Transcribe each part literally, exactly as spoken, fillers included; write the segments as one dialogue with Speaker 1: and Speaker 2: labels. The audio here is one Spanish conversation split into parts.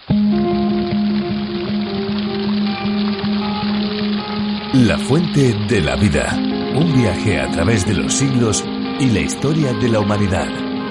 Speaker 1: La fuente de la vida. Un viaje a través de los siglos y la historia de la humanidad.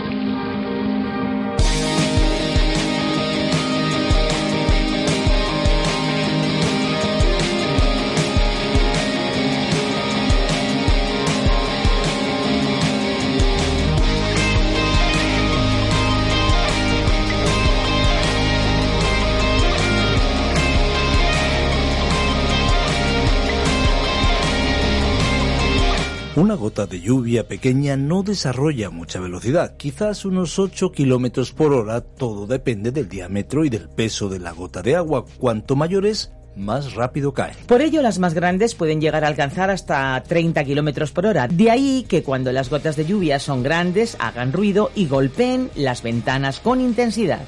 Speaker 2: Una gota de lluvia pequeña no desarrolla mucha velocidad, quizás unos ocho kilómetros por hora, todo depende del diámetro y del peso de la gota de agua. Cuanto mayor es, más rápido cae.
Speaker 3: Por ello, las más grandes pueden llegar a alcanzar hasta treinta kilómetros por hora. De ahí que cuando las gotas de lluvia son grandes, hagan ruido y golpeen las ventanas con intensidad.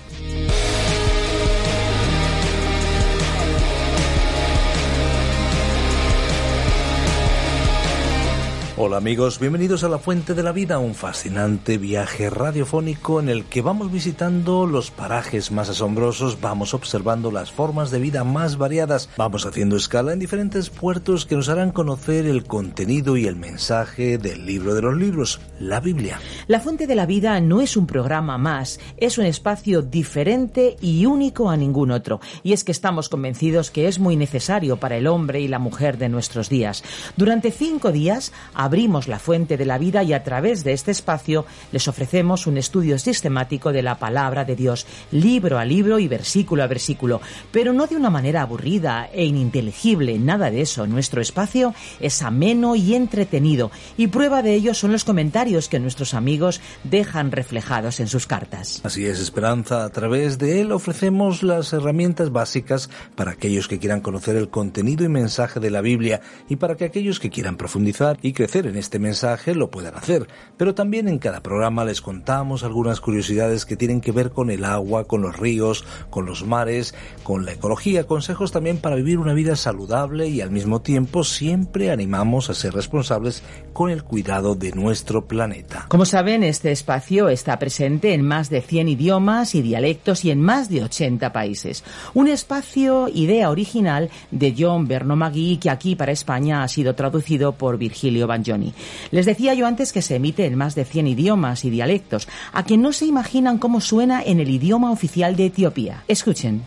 Speaker 2: Hola amigos, bienvenidos a La Fuente de la Vida, un fascinante viaje radiofónico en el que vamos visitando los parajes más asombrosos, vamos observando las formas de vida más variadas, vamos haciendo escala en diferentes puertos que nos harán conocer el contenido y el mensaje del libro de los libros, la Biblia.
Speaker 3: La Fuente de la Vida no es un programa más, es un espacio diferente y único a ningún otro. Y es que estamos convencidos que es muy necesario para el hombre y la mujer de nuestros días. Durante cinco días, abrimos la Fuente de la Vida y a través de este espacio les ofrecemos un estudio sistemático de la palabra de Dios, libro a libro y versículo a versículo, pero no de una manera aburrida e ininteligible, nada de eso. Nuestro espacio es ameno y entretenido, y prueba de ello son los comentarios que nuestros amigos dejan reflejados en sus cartas.
Speaker 2: Así es, Esperanza, a través de él ofrecemos las herramientas básicas para aquellos que quieran conocer el contenido y mensaje de la Biblia y para que aquellos que quieran profundizar y crecer en este mensaje lo puedan hacer, pero también en cada programa les contamos algunas curiosidades que tienen que ver con el agua, con los ríos, con los mares, con la ecología, consejos también para vivir una vida saludable y al mismo tiempo siempre animamos a ser responsables con el cuidado de nuestro planeta.
Speaker 3: Como saben, este espacio está presente en más de cien idiomas y dialectos y en más de ochenta países. Un espacio, idea original de John Bernomagui, que aquí para España ha sido traducido por Virgilio Banjoni. Les decía yo antes que se emite en más de cien idiomas y dialectos, a que no se imaginan cómo suena en el idioma oficial de Etiopía. Escuchen.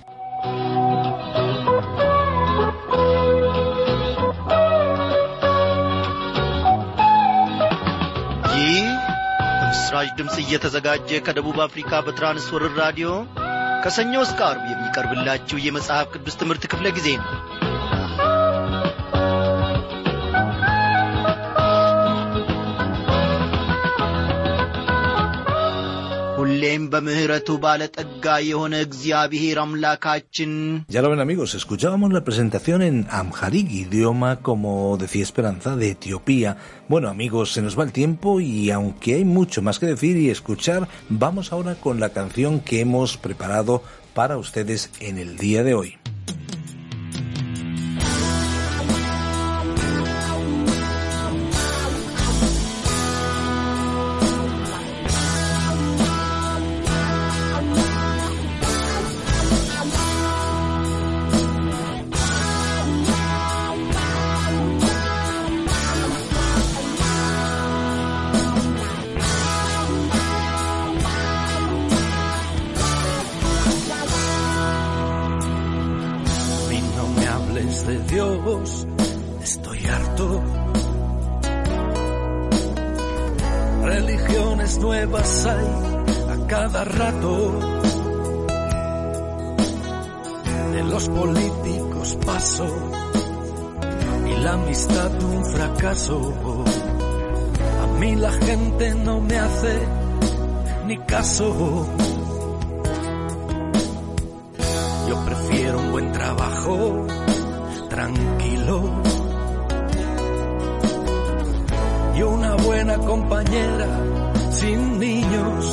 Speaker 4: ይህ በምስራች ድምፅ እየተዘጋጀ ከደቡብ አፍሪካ በትራንስወርልድ ራዲዮ ከሰኞ እስከ ዓርብ የሚቀርብላችሁ የመጽሐፍ ቅዱስ ትምህርት ክፍለ ጊዜ ነው። ሁሌም በምህረቱ ባለጠጋ የሆነ እግዚአብሔር አምላካችን።
Speaker 2: Ya lo ven amigos, escuchábamos la presentación en Amharic, idioma, como decía Esperanza, de Etiopía. Bueno amigos, se nos va el tiempo y aunque hay mucho más que decir y escuchar, vamos ahora con la canción que hemos preparado para ustedes en el día de hoy.
Speaker 5: De Dios, estoy harto. Religiones nuevas hay a cada rato. De los políticos paso y la amistad un fracaso. A mí la gente no me hace ni caso. Yo prefiero un buen trabajo tranquilo y una buena compañera sin niños,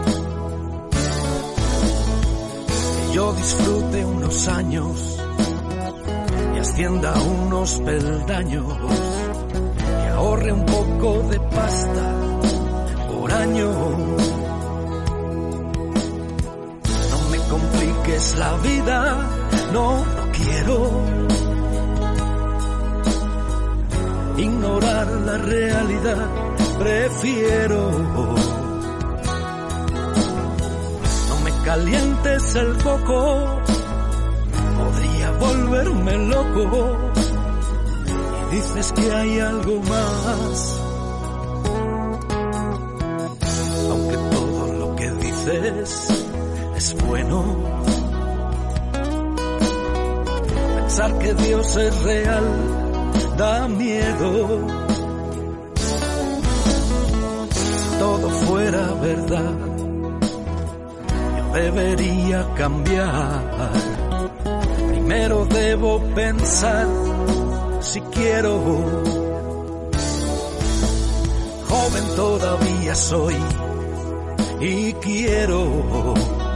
Speaker 5: que yo disfrute unos años y ascienda unos peldaños y ahorre un poco de pasta por año. No me complique que es la vida, no lo quiero. Ignorar la realidad, prefiero. No me calientes el coco, podría volverme loco. Y dices que hay algo más, aunque todo lo que dices es bueno. Pensar que Dios es real da miedo. Si todo fuera verdad, yo debería cambiar. Primero debo pensar si quiero. Joven todavía soy y quiero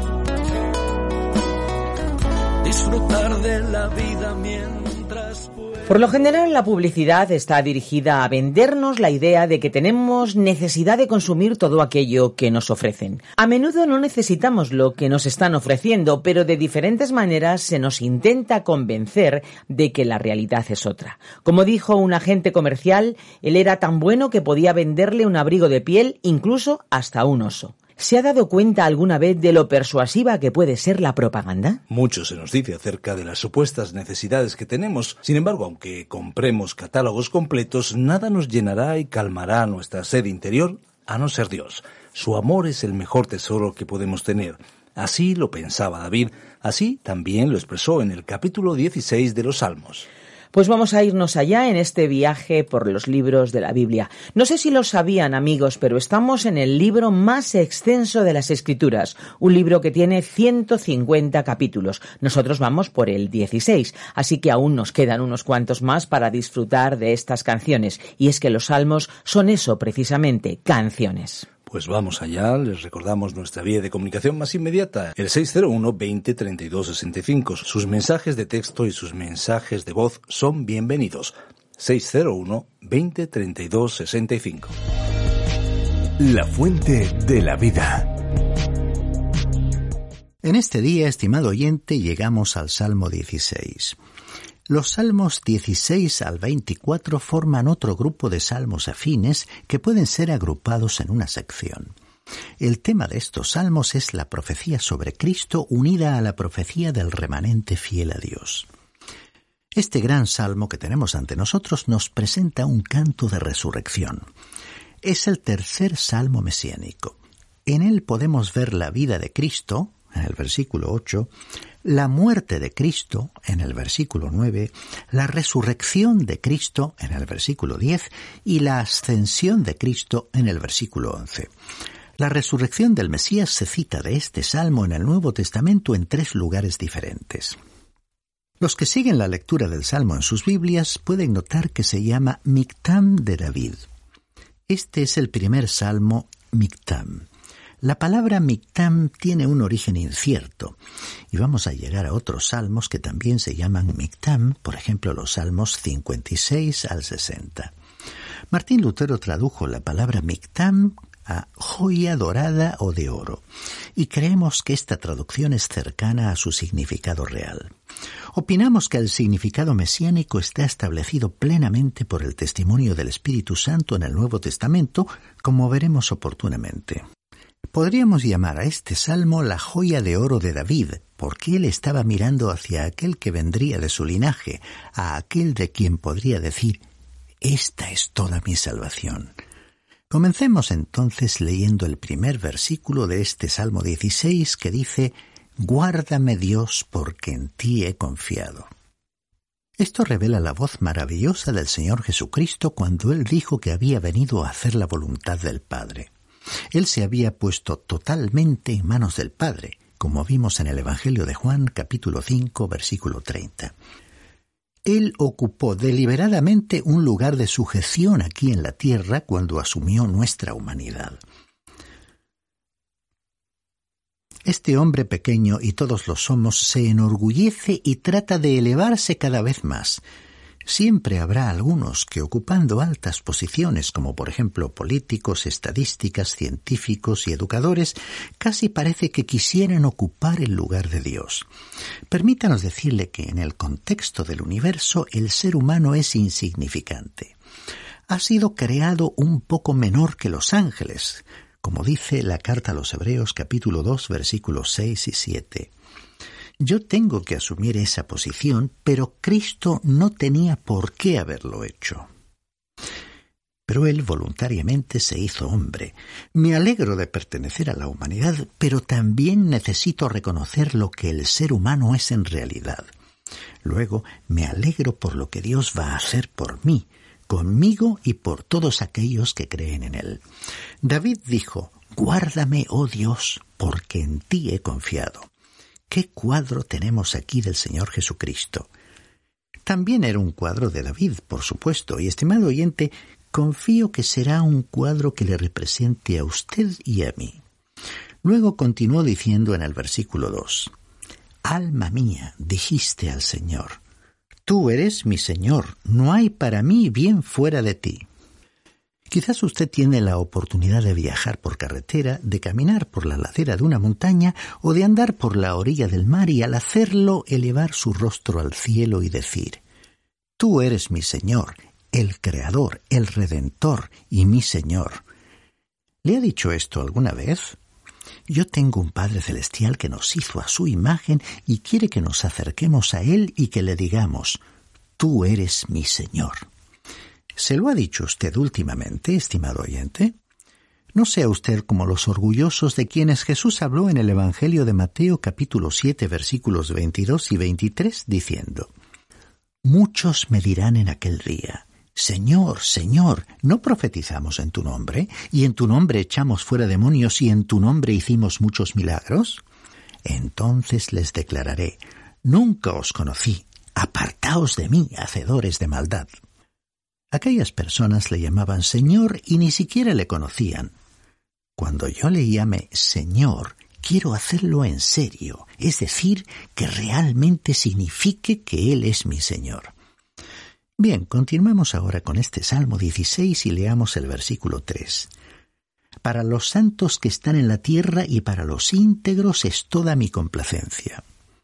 Speaker 5: disfrutar de la vida mientras puedo.
Speaker 3: Por lo general, la publicidad está dirigida a vendernos la idea de que tenemos necesidad de consumir todo aquello que nos ofrecen. A menudo no necesitamos lo que nos están ofreciendo, pero de diferentes maneras se nos intenta convencer de que la realidad es otra. Como dijo un agente comercial, él era tan bueno que podía venderle un abrigo de piel, incluso hasta un oso. ¿Se ha dado cuenta alguna vez de lo persuasiva que puede ser la propaganda?
Speaker 2: Mucho se nos dice acerca de las supuestas necesidades que tenemos. Sin embargo, aunque compremos catálogos completos, nada nos llenará y calmará nuestra sed interior, a no ser Dios. Su amor es el mejor tesoro que podemos tener. Así lo pensaba David, así también lo expresó en el capítulo dieciséis de los Salmos.
Speaker 3: Pues vamos a irnos allá en este viaje por los libros de la Biblia. No sé si lo sabían, amigos, pero estamos en el libro más extenso de las Escrituras, un libro que tiene ciento cincuenta capítulos. Nosotros vamos por el dieciséis, así que aún nos quedan unos cuantos más para disfrutar de estas canciones. Y es que los salmos son eso precisamente, canciones.
Speaker 2: Pues vamos allá, les recordamos nuestra vía de comunicación más inmediata, el seis cero uno, veinte, treinta y dos, sesenta y cinco. Sus mensajes de texto y sus mensajes de voz son bienvenidos. seis cero uno, veinte, treinta y dos, sesenta y cinco.
Speaker 1: La fuente de la vida.
Speaker 6: En este día, estimado oyente, llegamos al Salmo dieciséis. Los salmos dieciséis al veinticuatro forman otro grupo de salmos afines que pueden ser agrupados en una sección. El tema de estos salmos es la profecía sobre Cristo unida a la profecía del remanente fiel a Dios. Este gran salmo que tenemos ante nosotros nos presenta un canto de resurrección. Es el tercer salmo mesiánico. En él podemos ver la vida de Cristo, en el versículo ocho, la muerte de Cristo, en el versículo nueve, la resurrección de Cristo, en el versículo diez, y la ascensión de Cristo, en el versículo once. La resurrección del Mesías se cita de este salmo en el Nuevo Testamento en tres lugares diferentes. Los que siguen la lectura del salmo en sus Biblias pueden notar que se llama Mictam de David. Este es el primer salmo Mictam. La palabra Mictam tiene un origen incierto, y vamos a llegar a otros salmos que también se llaman Mictam, por ejemplo los salmos cincuenta y seis al sesenta. Martín Lutero tradujo la palabra Mictam a joya dorada o de oro, y creemos que esta traducción es cercana a su significado real. Opinamos que el significado mesiánico está establecido plenamente por el testimonio del Espíritu Santo en el Nuevo Testamento, como veremos oportunamente. Podríamos llamar a este salmo la joya de oro de David, porque él estaba mirando hacia aquel que vendría de su linaje, a aquel de quien podría decir, «Esta es toda mi salvación». Comencemos entonces leyendo el primer versículo de este Salmo dieciséis que dice, «Guárdame Dios, porque en ti he confiado». Esto revela la voz maravillosa del Señor Jesucristo cuando Él dijo que había venido a hacer la voluntad del Padre. Él se había puesto totalmente en manos del Padre, como vimos en el Evangelio de Juan, capítulo cinco, versículo treinta. Él ocupó deliberadamente un lugar de sujeción aquí en la tierra cuando asumió nuestra humanidad. Este hombre pequeño, y todos lo somos, se enorgullece y trata de elevarse cada vez más. Siempre habrá algunos que, ocupando altas posiciones, como por ejemplo políticos, estadísticas, científicos y educadores, casi parece que quisieran ocupar el lugar de Dios. Permítanos decirle que en el contexto del universo el ser humano es insignificante. Ha sido creado un poco menor que los ángeles, como dice la carta a los Hebreos capítulo dos versículos seis y siete. Yo tengo que asumir esa posición, pero Cristo no tenía por qué haberlo hecho. Pero Él voluntariamente se hizo hombre. Me alegro de pertenecer a la humanidad, pero también necesito reconocer lo que el ser humano es en realidad. Luego, me alegro por lo que Dios va a hacer por mí, conmigo y por todos aquellos que creen en Él. David dijo, «Guárdame, oh Dios, porque en ti he confiado». ¿Qué cuadro tenemos aquí del Señor Jesucristo? También era un cuadro de David, por supuesto, y estimado oyente, confío que será un cuadro que le represente a usted y a mí. Luego continuó diciendo en el versículo dos, «Alma mía, dijiste al Señor, tú eres mi Señor, no hay para mí bien fuera de ti». Quizás usted tiene la oportunidad de viajar por carretera, de caminar por la ladera de una montaña o de andar por la orilla del mar y al hacerlo elevar su rostro al cielo y decir, «Tú eres mi Señor, el Creador, el Redentor y mi Señor». ¿Le ha dicho esto alguna vez? Yo tengo un Padre Celestial que nos hizo a su imagen y quiere que nos acerquemos a Él y que le digamos, «Tú eres mi Señor». ¿Se lo ha dicho usted últimamente, estimado oyente? No sea usted como los orgullosos de quienes Jesús habló en el Evangelio de Mateo capítulo siete versículos veintidós y veintitrés diciendo, «Muchos me dirán en aquel día, Señor, Señor, ¿no profetizamos en tu nombre? ¿Y en tu nombre echamos fuera demonios y en tu nombre hicimos muchos milagros? Entonces les declararé, nunca os conocí, apartaos de mí, hacedores de maldad». Aquellas personas le llamaban Señor y ni siquiera le conocían. Cuando yo le llame Señor, quiero hacerlo en serio, es decir, que realmente signifique que Él es mi Señor. Bien, continuamos ahora con este Salmo dieciséis y leamos el versículo tres. Para los santos que están en la tierra y para los íntegros es toda mi complacencia.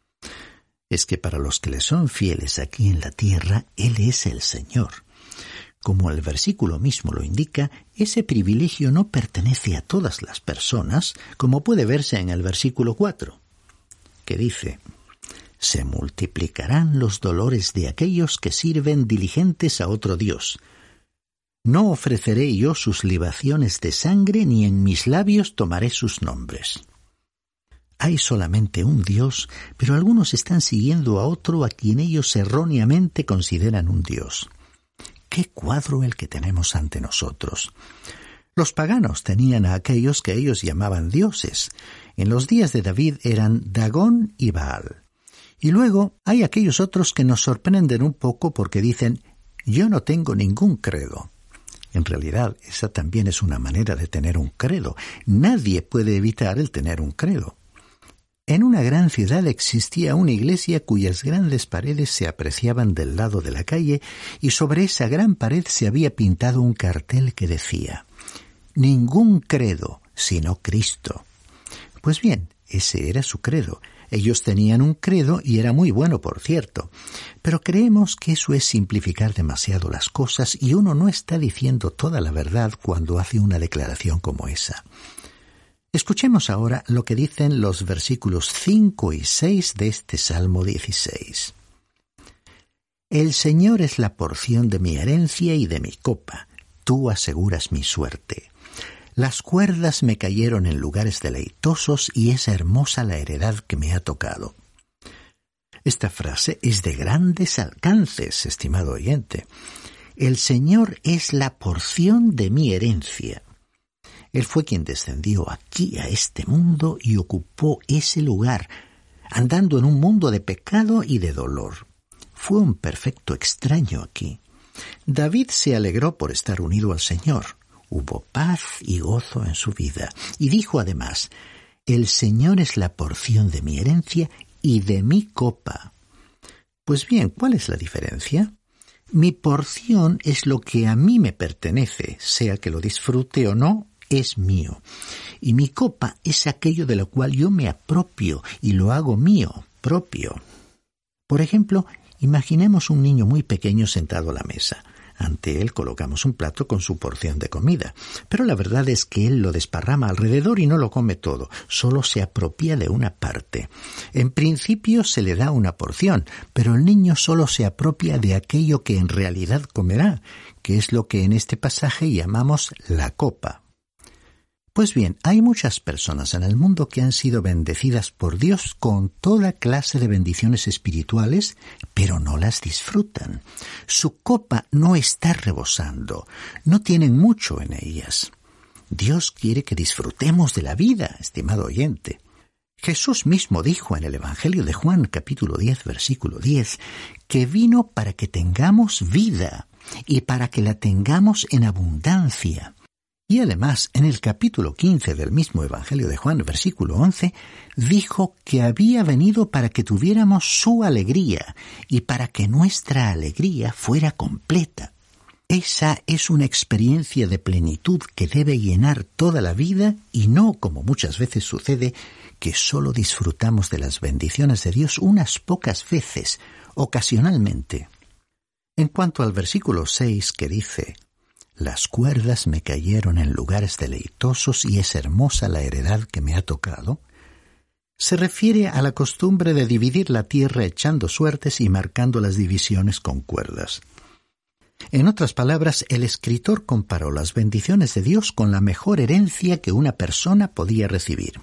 Speaker 6: Es que para los que le son fieles aquí en la tierra, Él es el Señor. Como el versículo mismo lo indica, ese privilegio no pertenece a todas las personas, como puede verse en el versículo cuatro, que dice, «Se multiplicarán los dolores de aquellos que sirven diligentes a otro Dios. No ofreceré yo sus libaciones de sangre, ni en mis labios tomaré sus nombres». Hay solamente un Dios, pero algunos están siguiendo a otro a quien ellos erróneamente consideran un Dios. ¡Qué cuadro el que tenemos ante nosotros! Los paganos tenían a aquellos que ellos llamaban dioses. En los días de David eran Dagón y Baal. Y luego hay aquellos otros que nos sorprenden un poco porque dicen, yo no tengo ningún credo. En realidad, esa también es una manera de tener un credo. Nadie puede evitar el tener un credo. En una gran ciudad existía una iglesia cuyas grandes paredes se apreciaban del lado de la calle y sobre esa gran pared se había pintado un cartel que decía «Ningún credo, sino Cristo». Pues bien, ese era su credo. Ellos tenían un credo y era muy bueno, por cierto. Pero creemos que eso es simplificar demasiado las cosas y uno no está diciendo toda la verdad cuando hace una declaración como esa. Escuchemos ahora lo que dicen los versículos cinco y seis de este Salmo dieciséis. El Señor es la porción de mi herencia y de mi copa. Tú aseguras mi suerte. Las cuerdas me cayeron en lugares deleitosos y es hermosa la heredad que me ha tocado. Esta frase es de grandes alcances, estimado oyente. El Señor es la porción de mi herencia. Él fue quien descendió aquí a este mundo y ocupó ese lugar, andando en un mundo de pecado y de dolor. Fue un perfecto extraño aquí. David se alegró por estar unido al Señor. Hubo paz y gozo en su vida. Y dijo además, «El Señor es la porción de mi herencia y de mi copa». Pues bien, ¿cuál es la diferencia? Mi porción es lo que a mí me pertenece, sea que lo disfrute o no, es mío. Y mi copa es aquello de lo cual yo me apropio y lo hago mío, propio. Por ejemplo, imaginemos un niño muy pequeño sentado a la mesa. Ante él colocamos un plato con su porción de comida, pero la verdad es que él lo desparrama alrededor y no lo come todo, solo se apropia de una parte. En principio se le da una porción, pero el niño solo se apropia de aquello que en realidad comerá, que es lo que en este pasaje llamamos la copa. Pues bien, hay muchas personas en el mundo que han sido bendecidas por Dios con toda clase de bendiciones espirituales, pero no las disfrutan. Su copa no está rebosando, no tienen mucho en ellas. Dios quiere que disfrutemos de la vida, estimado oyente. Jesús mismo dijo en el Evangelio de Juan, capítulo diez, versículo diez, que vino para que tengamos vida y para que la tengamos en abundancia. Y además, en el capítulo quince del mismo Evangelio de Juan, versículo once, dijo que había venido para que tuviéramos su alegría y para que nuestra alegría fuera completa. Esa es una experiencia de plenitud que debe llenar toda la vida y no, como muchas veces sucede, que solo disfrutamos de las bendiciones de Dios unas pocas veces, ocasionalmente. En cuanto al versículo seis que dice: las cuerdas me cayeron en lugares deleitosos y es hermosa la heredad que me ha tocado, se refiere a la costumbre de dividir la tierra echando suertes y marcando las divisiones con cuerdas. En otras palabras, el escritor comparó las bendiciones de Dios con la mejor herencia que una persona podía recibir.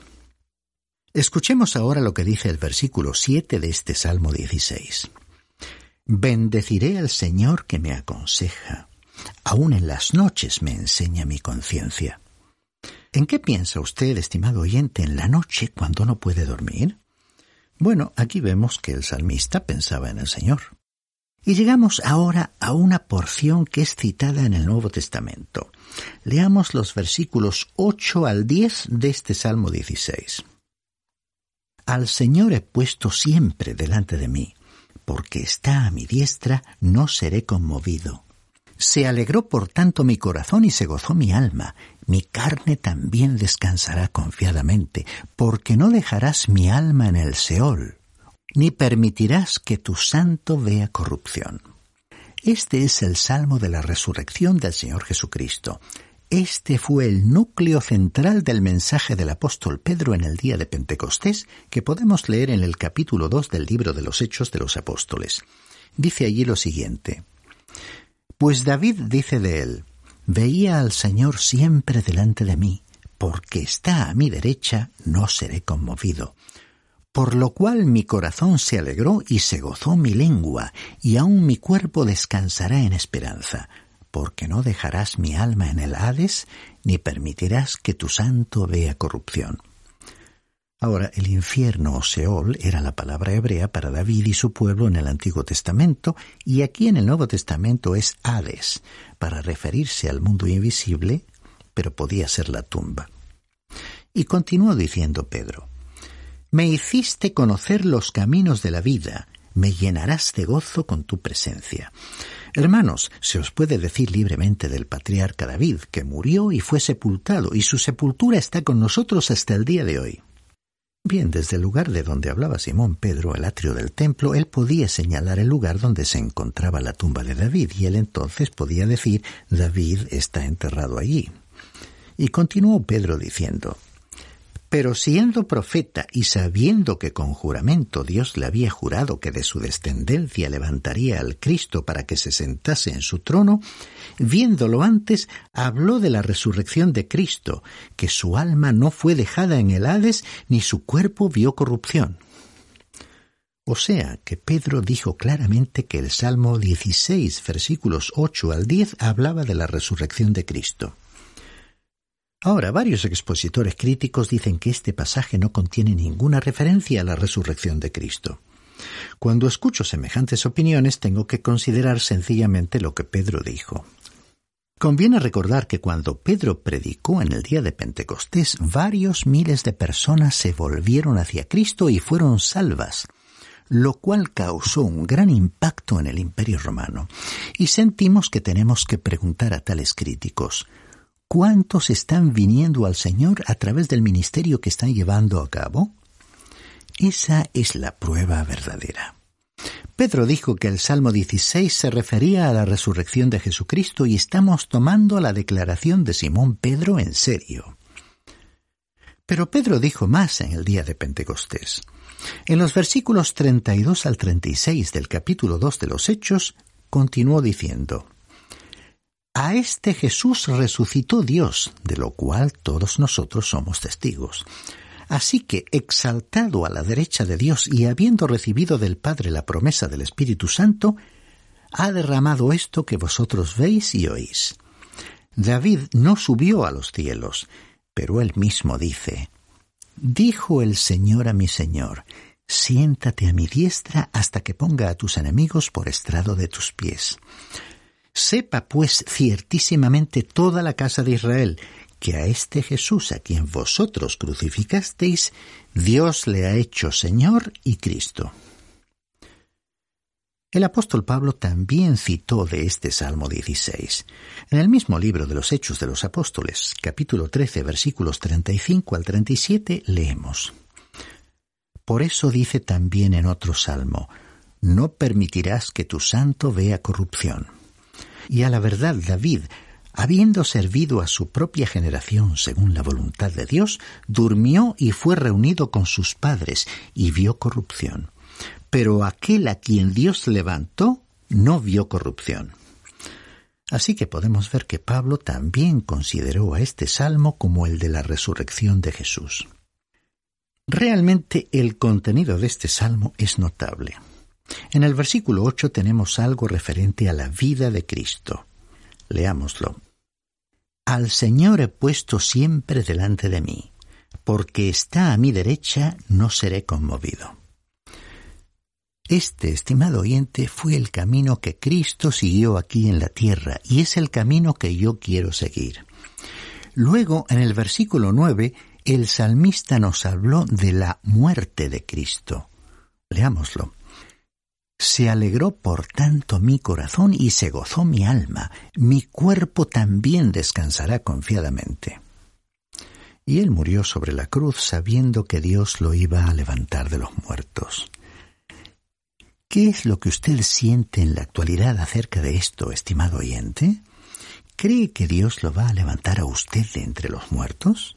Speaker 6: Escuchemos ahora lo que dice el versículo siete de este Salmo dieciséis. Bendeciré al Señor que me aconseja. Aún en las noches me enseña mi conciencia. ¿En qué piensa usted, estimado oyente, en la noche cuando no puede dormir? Bueno, aquí vemos que el salmista pensaba en el Señor. Y llegamos ahora a una porción que es citada en el Nuevo Testamento. Leamos los versículos ocho al diez de este Salmo dieciséis. Al Señor he puesto siempre delante de mí, porque está a mi diestra, no seré conmovido. Se alegró por tanto mi corazón y se gozó mi alma. Mi carne también descansará confiadamente, porque no dejarás mi alma en el Seol, ni permitirás que tu santo vea corrupción. Este es el salmo de la resurrección del Señor Jesucristo. Este fue el núcleo central del mensaje del apóstol Pedro en el día de Pentecostés, que podemos leer en el capítulo dos del libro de los Hechos de los Apóstoles. Dice allí lo siguiente: Pues David dice de él: veía al Señor siempre delante de mí, porque está a mi derecha, no seré conmovido. Por lo cual mi corazón se alegró y se gozó mi lengua, y aun mi cuerpo descansará en esperanza, porque no dejarás mi alma en el Hades, ni permitirás que tu santo vea corrupción. Ahora, el infierno o Seol era la palabra hebrea para David y su pueblo en el Antiguo Testamento, y aquí en el Nuevo Testamento es Hades, para referirse al mundo invisible, pero podía ser la tumba. Y continuó diciendo Pedro: Me hiciste conocer los caminos de la vida, me llenarás de gozo con tu presencia. Hermanos, se os puede decir libremente del patriarca David, que murió y fue sepultado, y su sepultura está con nosotros hasta el día de hoy. Bien, desde el lugar de donde hablaba Simón Pedro, el atrio del templo, él podía señalar el lugar donde se encontraba la tumba de David, y él entonces podía decir: David está enterrado allí. Y continuó Pedro diciendo: Pero siendo profeta y sabiendo que con juramento Dios le había jurado que de su descendencia levantaría al Cristo para que se sentase en su trono, viéndolo antes, habló de la resurrección de Cristo, que su alma no fue dejada en el Hades, ni su cuerpo vio corrupción. O sea, que Pedro dijo claramente que el Salmo dieciséis, versículos ocho al diez, hablaba de la resurrección de Cristo. Ahora, varios expositores críticos dicen que este pasaje no contiene ninguna referencia a la resurrección de Cristo. Cuando escucho semejantes opiniones, tengo que considerar sencillamente lo que Pedro dijo. Conviene recordar que cuando Pedro predicó en el día de Pentecostés, varios miles de personas se volvieron hacia Cristo y fueron salvas. lo cual causó un gran impacto en el Imperio Romano. Y sentimos que tenemos que preguntar a tales críticos: ¿cuántos están viniendo al Señor a través del ministerio que están llevando a cabo? Esa es la prueba verdadera. Pedro dijo que el Salmo dieciséis se refería a la resurrección de Jesucristo y estamos tomando la declaración de Simón Pedro en serio. Pero Pedro dijo más en el día de Pentecostés. En los versículos treinta y dos al treinta y seis del capítulo dos de los Hechos, continuó diciendo: A este Jesús resucitó Dios, de lo cual todos nosotros somos testigos. Así que, exaltado a la derecha de Dios y habiendo recibido del Padre la promesa del Espíritu Santo, ha derramado esto que vosotros veis y oís. David no subió a los cielos, pero él mismo dice: Dijo el Señor a mi Señor: Siéntate a mi diestra hasta que ponga a tus enemigos por estrado de tus pies. Sepa pues ciertísimamente toda la casa de Israel que a este Jesús a quien vosotros crucificasteis, Dios le ha hecho Señor y Cristo. El apóstol Pablo también citó de este Salmo dieciséis. En el mismo libro de los Hechos de los Apóstoles, capítulo trece, versículos treinta y cinco al treinta y siete, leemos: Por eso dice también en otro salmo: No permitirás que tu santo vea corrupción. Y a la verdad David, habiendo servido a su propia generación según la voluntad de Dios, durmió y fue reunido con sus padres y vio corrupción. Pero aquel a quien Dios levantó no vio corrupción. Así que podemos ver que Pablo también consideró a este salmo como el de la resurrección de Jesús. Realmente el contenido de este salmo es notable. En el versículo ocho tenemos algo referente a la vida de Cristo. Leámoslo. Al Señor he puesto siempre delante de mí, porque está a mi derecha, no seré conmovido. Este, estimado oyente, fue el camino que Cristo siguió aquí en la tierra y es el camino que yo quiero seguir. Luego, en el versículo nueve, el salmista nos habló de la muerte de Cristo. Leámoslo. Se alegró por tanto mi corazón y se gozó mi alma. Mi cuerpo también descansará confiadamente. Y él murió sobre la cruz sabiendo que Dios lo iba a levantar de los muertos. ¿Qué es lo que usted siente en la actualidad acerca de esto, estimado oyente? ¿Cree que Dios lo va a levantar a usted de entre los muertos?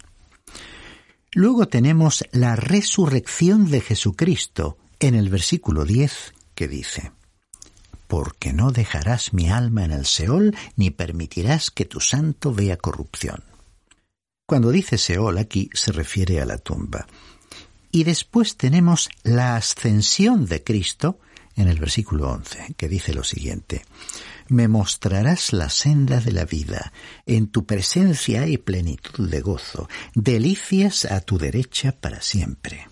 Speaker 6: Luego tenemos la resurrección de Jesucristo en el versículo diez, que dice: Porque no dejarás mi alma en el Seol, ni permitirás que tu santo vea corrupción. Cuando dice Seol aquí se refiere a la tumba. Y después tenemos la ascensión de Cristo en el versículo once, que dice lo siguiente: Me mostrarás la senda de la vida, en tu presencia hay plenitud de gozo, delicias a tu derecha para siempre.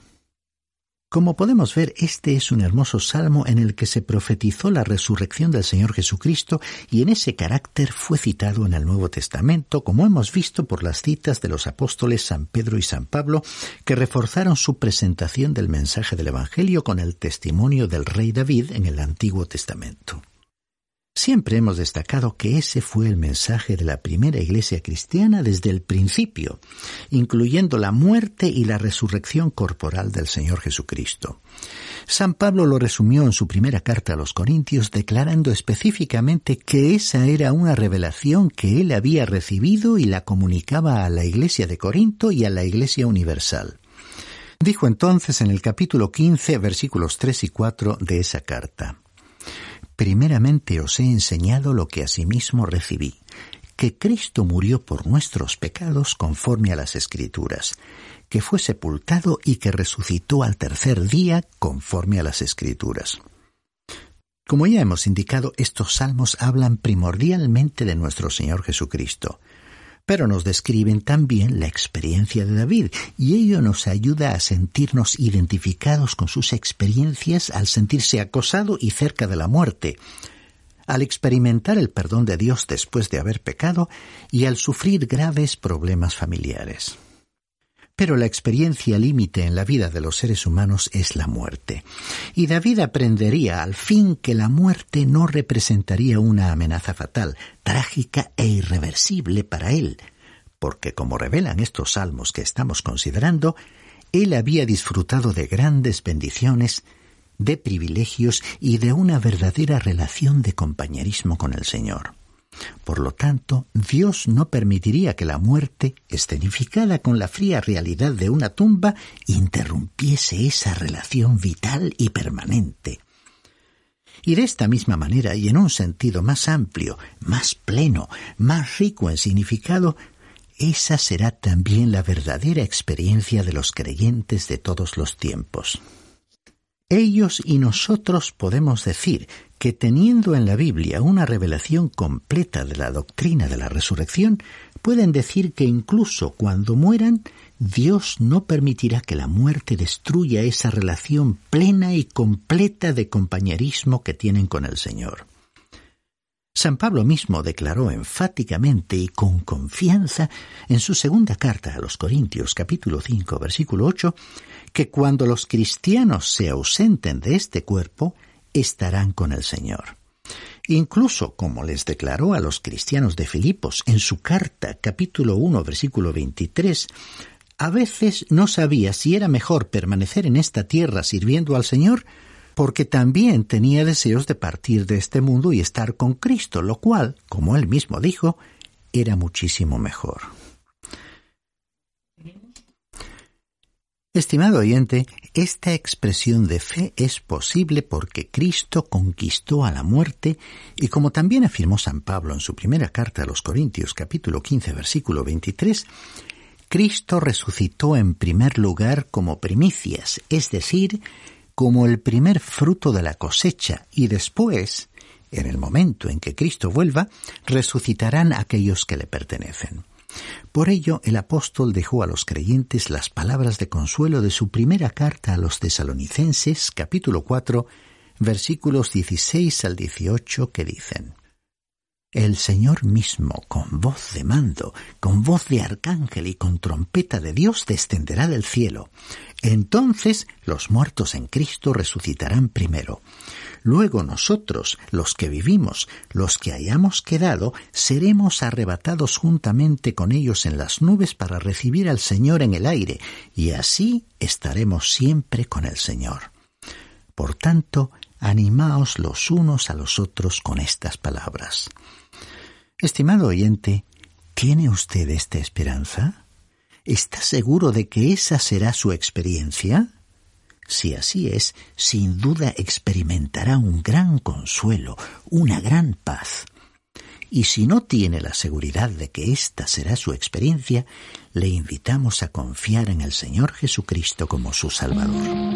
Speaker 6: Como podemos ver, este es un hermoso salmo en el que se profetizó la resurrección del Señor Jesucristo y en ese carácter fue citado en el Nuevo Testamento, como hemos visto por las citas de los apóstoles San Pedro y San Pablo, que reforzaron su presentación del mensaje del Evangelio con el testimonio del rey David en el Antiguo Testamento. Siempre hemos destacado que ese fue el mensaje de la primera iglesia cristiana desde el principio, incluyendo la muerte y la resurrección corporal del Señor Jesucristo. San Pablo lo resumió en su primera carta a los Corintios, declarando específicamente que esa era una revelación que él había recibido y la comunicaba a la iglesia de Corinto y a la iglesia universal. Dijo entonces en el capítulo quince, versículos tres y cuatro de esa carta: Primeramente os he enseñado lo que asimismo recibí, que Cristo murió por nuestros pecados conforme a las Escrituras, que fue sepultado y que resucitó al tercer día conforme a las Escrituras. Como ya hemos indicado, estos salmos hablan primordialmente de nuestro Señor Jesucristo, pero nos describen también la experiencia de David, y ello nos ayuda a sentirnos identificados con sus experiencias al sentirse acosado y cerca de la muerte, al experimentar el perdón de Dios después de haber pecado y al sufrir graves problemas familiares. Pero la experiencia límite en la vida de los seres humanos es la muerte. Y David aprendería al fin que la muerte no representaría una amenaza fatal, trágica e irreversible para él, porque como revelan estos salmos que estamos considerando, él había disfrutado de grandes bendiciones, de privilegios y de una verdadera relación de compañerismo con el Señor. Por lo tanto, Dios no permitiría que la muerte, escenificada con la fría realidad de una tumba, interrumpiese esa relación vital y permanente. Y de esta misma manera, y en un sentido más amplio, más pleno, más rico en significado, esa será también la verdadera experiencia de los creyentes de todos los tiempos. Ellos y nosotros podemos decir que teniendo en la Biblia una revelación completa de la doctrina de la resurrección, pueden decir que incluso cuando mueran, Dios no permitirá que la muerte destruya esa relación plena y completa de compañerismo que tienen con el Señor. San Pablo mismo declaró enfáticamente y con confianza en su segunda carta a los Corintios, capítulo cinco, versículo ocho, que cuando los cristianos se ausenten de este cuerpo, estarán con el Señor. Incluso, como les declaró a los cristianos de Filipos en su carta, capítulo uno, versículo veintitrés, a veces no sabía si era mejor permanecer en esta tierra sirviendo al Señor, porque también tenía deseos de partir de este mundo y estar con Cristo, lo cual, como él mismo dijo, era muchísimo mejor. Estimado oyente, esta expresión de fe es posible porque Cristo conquistó a la muerte y como también afirmó San Pablo en su primera carta a los Corintios, capítulo quince, versículo veintitrés, Cristo resucitó en primer lugar como primicias, es decir, como el primer fruto de la cosecha, y después, en el momento en que Cristo vuelva, resucitarán aquellos que le pertenecen. Por ello, el apóstol dejó a los creyentes las palabras de consuelo de su primera carta a los tesalonicenses, capítulo cuatro, versículos dieciséis al dieciocho, que dicen: El Señor mismo, con voz de mando, con voz de arcángel y con trompeta de Dios, descenderá del cielo. Entonces los muertos en Cristo resucitarán primero. Luego nosotros, los que vivimos, los que hayamos quedado, seremos arrebatados juntamente con ellos en las nubes para recibir al Señor en el aire, y así estaremos siempre con el Señor. Por tanto, animaos los unos a los otros con estas palabras. Estimado oyente, ¿tiene usted esta esperanza? ¿Está seguro de que esa será su experiencia? Si así es, sin duda experimentará un gran consuelo, una gran paz. Y si no tiene la seguridad de que esta será su experiencia, le invitamos a confiar en el Señor Jesucristo como su Salvador.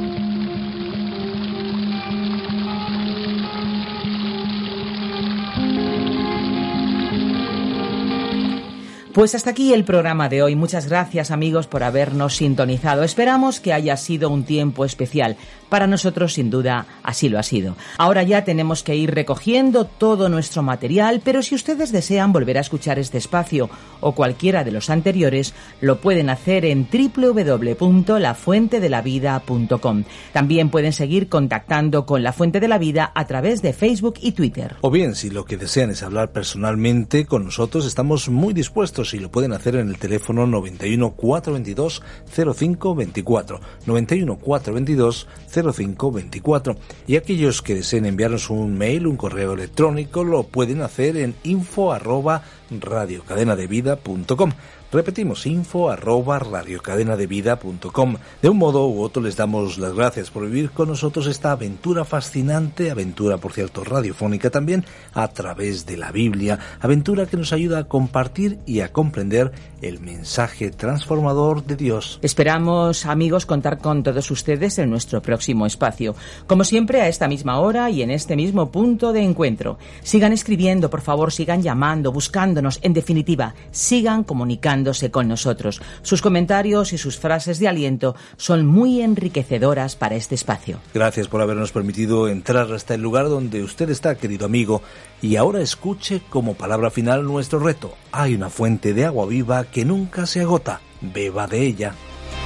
Speaker 3: Pues hasta aquí el programa de hoy. Muchas gracias, amigos, por habernos sintonizado. Esperamos que haya sido un tiempo especial. Para nosotros, sin duda, así lo ha sido. Ahora ya tenemos que ir recogiendo todo nuestro material, pero si ustedes desean volver a escuchar este espacio o cualquiera de los anteriores, lo pueden hacer en doble u doble u doble u punto la fuente de la vida punto com. También pueden seguir contactando con La Fuente de la Vida a través de Facebook y Twitter.
Speaker 2: O bien, si lo que desean es hablar personalmente con nosotros, estamos muy dispuestos y lo pueden hacer en el teléfono noventa y uno, cuatrocientos veintidós, cero cinco veinticuatro, noventa y uno, cuatrocientos veintidós, cero cinco veinticuatro. Y aquellos que deseen enviarnos un mail, un correo electrónico, lo pueden hacer en info arroba radiocadenadevida punto com. Repetimos, info arroba radiocadenadevida punto com. De un modo u otro les damos las gracias por vivir con nosotros esta aventura fascinante, aventura por cierto radiofónica también, a través de la Biblia, aventura que nos ayuda a compartir y a comprender el mensaje transformador de Dios.
Speaker 3: Esperamos, amigos, contar con todos ustedes en nuestro próximo espacio. Como siempre, a esta misma hora y en este mismo punto de encuentro. Sigan escribiendo, por favor, sigan llamando, buscándonos, en definitiva, sigan comunicando con nosotros. Sus comentarios y sus frases de aliento son muy enriquecedoras para este espacio.
Speaker 2: Gracias por habernos permitido entrar hasta el lugar donde usted está, querido amigo. Y ahora escuche como palabra final nuestro reto. Hay una fuente de agua viva que nunca se agota. Beba de ella.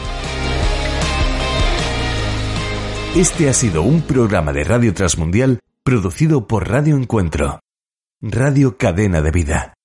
Speaker 1: Este ha sido un programa de Radio Transmundial producido por Radio Encuentro, Radio Cadena de Vida.